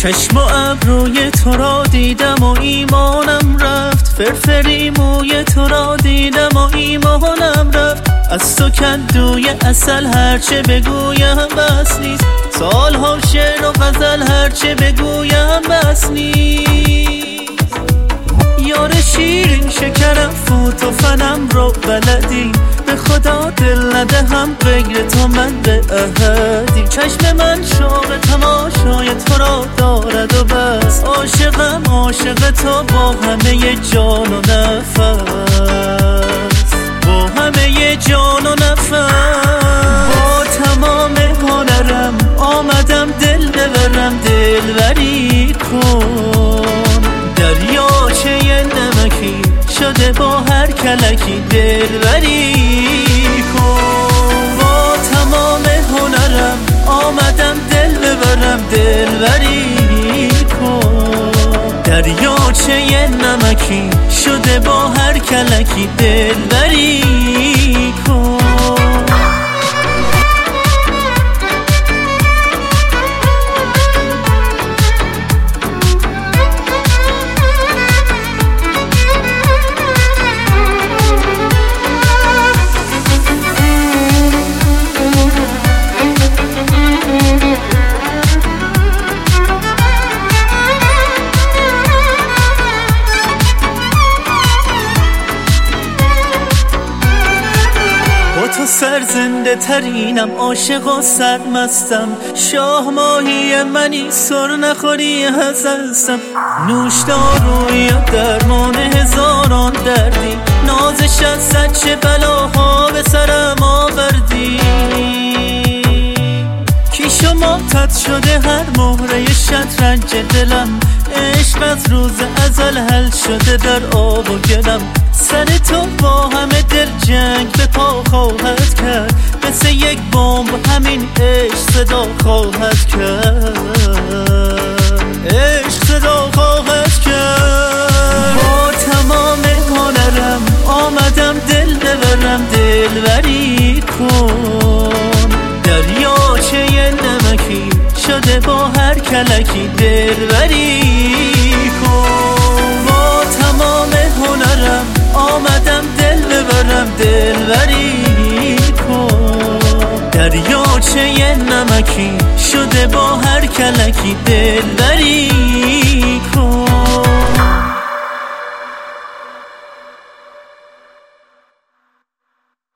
چشم و ابروی تو را دیدم و ایمانم رفت، فرفری موی تو را دیدم و ایمانم رفت. از تو کندوی اصل هرچه بگویم بس نیست، سالها شعر و غزل هرچه بگویم بس نیست. یار شیرین شکرم فوت و فنم رو بلدی، به خدا دل ندهم غیر تو من به احدی. چشم من شوق تماشای تو را دارد و بس، عاشقم عاشق تو با همه جان و نفس، با همه جان و نفس. با تمام هنرم آمدم دل ببرم، دلبری کن. دریاچه نمکی شده با هر کلکی، دلبری کن. با تمام هنرم آمدم دل ببرم، دلبری کن. دریاچه نمکی شده با هر کلکی، دلبری کن. تو سرزنده ترینم، عاشق و سرمستم، شاه ماهی منی سر نخوری هستم. نوشداروی و درمان هزاران دردی، نازش از صد چه بلاها به سرم آوردی. کیش و ماتت شده هر مهره شطرنج دلم، عشق از روز ازل حل شده در آب و گلم. سر تو با همه دل جنگ به پا خواهد کرد، مثل یک بمب همین عشق صدا خواهد کرد، عشق صدا خواهد کرد. با تمام هنرم آمدم دل ببرم، دلبری کن. دریاچه نمکی شده با هر کلکی، دلبری کن. با تمام هنرم آمدم دل ببرم، دلبری کن. دریاچه نمکی شده با هر کلکی، دلبری